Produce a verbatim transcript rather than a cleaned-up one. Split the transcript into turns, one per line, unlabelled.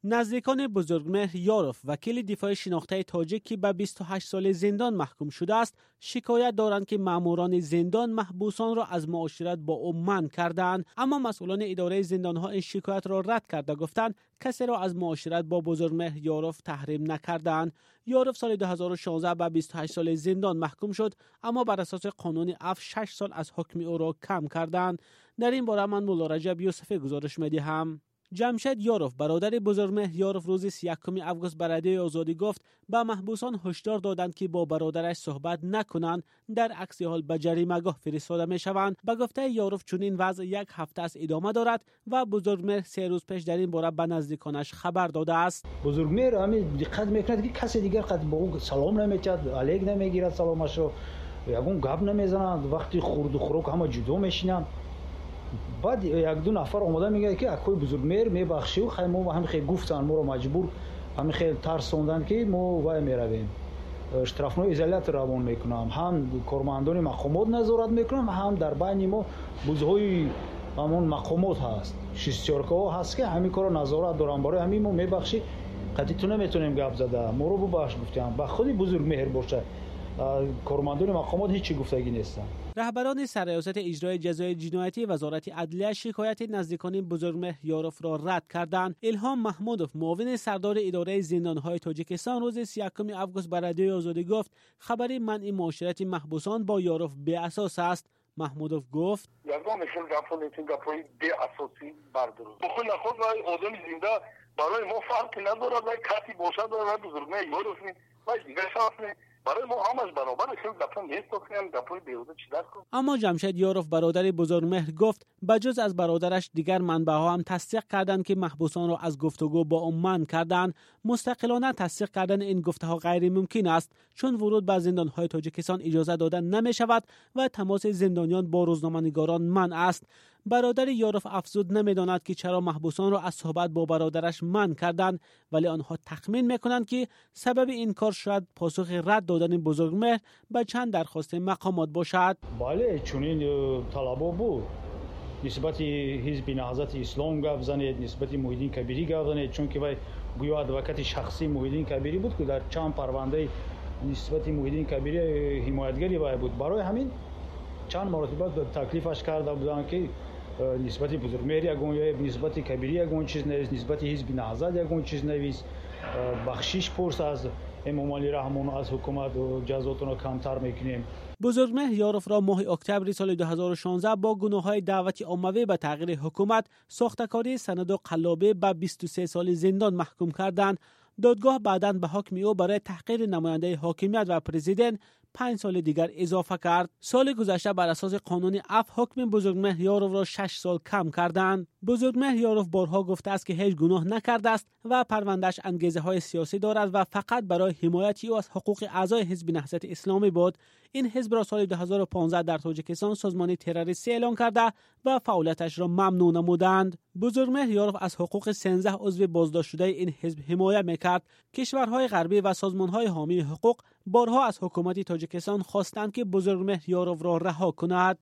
نزدیکان بزرگمهر یاروف، وکیل دفاع شناخته تاجیک که به بیست و هشت سال زندان محکوم شده است، شکایت دارند که ماموران زندان محبوسان را از معاشرت با او منع کردند، اما مسئولان اداره زندانها این شکایت را رد کرده گفتند کسی را از معاشرت با بزرگمهر یاروف تحریم نکردند. یاروف سال دو هزار و شانزده به بیست و هشت سال زندان محکوم شد، اما بر اساس قانون عفو شش سال از حکم او را کم کردند. در این باره من مولا رجب یوسفی گزارش می‌دهم. جمشید یاروف، برادر بزرگمهر یاروف، روز سی و یکم آگوست به رادیوی آزادی گفت به محبوسان هشدار دادند که با برادرش صحبت نکنند، در عکس حال به جریمه‌گاه فرستاده می‌شوند. به گفته یاروف چنین وضع یک هفته است ادامه دارد و بزرگمهر سه روز پیش در این باره به نزدیکانش خبر داده است.
بزرگمهر همین دقت می‌کند که کسی دیگر قد به او سلام نمی‌کرد، علیک نمی‌گیرد، سلامش رو یگون گپ نمی‌زنند، وقتی خورد و خوراک همه جدا می‌شینند. بعد یک دو نفر اومده میگه که اکوی بزرگمهر میبخشی و خیلی ما هم خیلی گفتن ما رو مجبور همین خیلی ترسوندن که ما وای میرویم اشترافنامه ازالت روان میکنم، هم کارمندان مقامات نظارت میکنم، هم در بین ما بوزهای همون مقامات هست شیستیارکا ها هست که همین کارو نظارت دارن، برای همین ما میبخشی قدی تو نمیتونیم گپ زده ما رو ببخش گفتیم با خودی بزرگمهر باشه، کارمندان مقامات هیچی گفتگی نیستن.
رهبران سرریاست اجرای جزای جنایتی وزارت عدلیه شکایت نزدیکان بزرگمهر یاروف را رد کردند. الهام محمودوف، معاون سردار اداره زندانهای تاجیکستان، روز سی و یکم آگوست به رادیوی آزادی گفت خبری منع معاشرت محبوسان با یاروف بی اساس است. محمودوف گفت
یگان مثل گپ‌ها نیستن، گپ‌های بی اساسی بردارید. بخود نخود و آدم زنده برای ما فرقی ندارد و کسی باشد و بزرگمهر یاروف و دیگر شخص برای ما همش برابر است، گپا نیست که گپای بیهوده چی دست کنیم.
اما جمشید یاروف، برادر بزرگمهر، گفت بجز از برادرش دیگر منبع‌ها هم تصدیق کردند که محبوسان را از گفتگو با او منع کردند. مستقلانه تصدیق کردن این گفته‌ها غیر ممکن است، چون ورود به زندان‌های تاجیکستان اجازه داده نمی‌شود و تماس زندانیان با روزنامه‌نگاران منع است. برادر یاروف افزود نمی‌داند که چرا محبوسان را از صحبت با برادرش منع کردند، ولی آنها تخمین می‌کنند که سبب این کار شاید پاسخ رد دادن بزرگمهر به چند درخواست مقامات باشد.
بله، چون این طلبا بود نسبت حزب نهضت اسلام گپ زنید، نسبت محیدین کبیری گپ زنید، چون که وای گویا ادوکات شخصی محیدین کبیری بود که در چند پرونده نسبت محیدین کبیری حمایتگری وای بود. برای همین چند مرتبه تکلیفش کرده بودند که نسبت بزرگمهر یگون یا نسبت کبیری یگون چیز نیست، نسبت حزب نهضت یگون چیز نیست، بخشش پرس از امام علی رحمان از حکومت و جزاتون رو کمتر میکنیم.
بزرگمهر یاروف را ماه اکتبر سال دو هزار و شانزده با گناه‌های دعوت عموی به تغییر حکومت، ساختکاری سند و قلابه به بیست و سه سال زندان محکوم کردند. دادگاه بعداً به حکم او برای تحقیر نماینده حاکمیت و پرزیدنت پنج سال دیگر اضافه کرد. سال گذشته بر اساس قانون عفو حکم بزرگمهر یاروف را شش سال کم کردند. بزرگمهر یاروف بارها گفته است که هیچ گناه نکرده است و پروندهش انگیزه های سیاسی دارد و فقط برای حمایت او از حقوق اعضای حزب نهضت اسلامی بود. این حزب را سال دو هزار و پانزده در تاجیکستان سازمان تروریستی اعلام کرده و فعالیتش را ممنوع نمودند. بزرگمهر یاروف از حقوق سیزده عضو بازداشت شده این حزب حمایت میکرد. کشورهای غربی و سازمانهای حامی حقوق بارها از حکومت تاجیکستان خواستند که بزرگمهر یاروف را رها کند.